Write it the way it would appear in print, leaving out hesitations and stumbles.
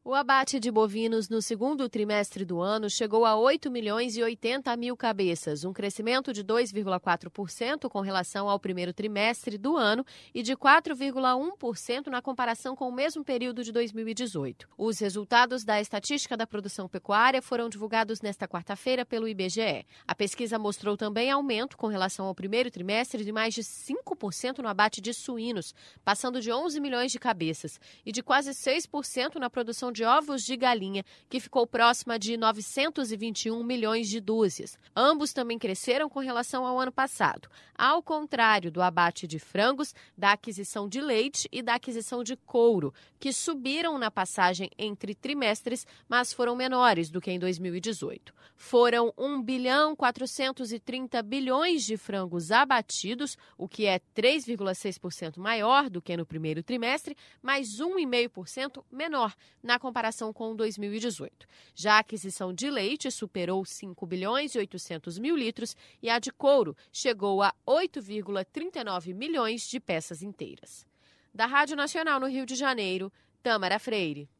O abate de bovinos no segundo trimestre do ano chegou a 8.080.000 cabeças, um crescimento de 2,4% com relação ao primeiro trimestre do ano e de 4,1% na comparação com o mesmo período de 2018. Os resultados da Estatística da Produção Pecuária foram divulgados nesta quarta-feira pelo IBGE. A pesquisa mostrou também aumento com relação ao primeiro trimestre de mais de 5% no abate de suínos, passando de 11 milhões de cabeças, e de quase 6% na produção de ovos de galinha, que ficou próxima de 921 milhões de dúzias. Ambos também cresceram com relação ao ano passado, ao contrário do abate de frangos, da aquisição de leite e da aquisição de couro, que subiram na passagem entre trimestres, mas foram menores do que em 2018. Foram 1,430 bilhões de frangos abatidos, o que é 3,6% maior do que no primeiro trimestre, mas 1,5% menor na comparação com 2018. Já a aquisição de leite superou 5 bilhões e 800 mil litros e a de couro chegou a 8,39 milhões de peças inteiras. Da Rádio Nacional no Rio de Janeiro, Tâmara Freire.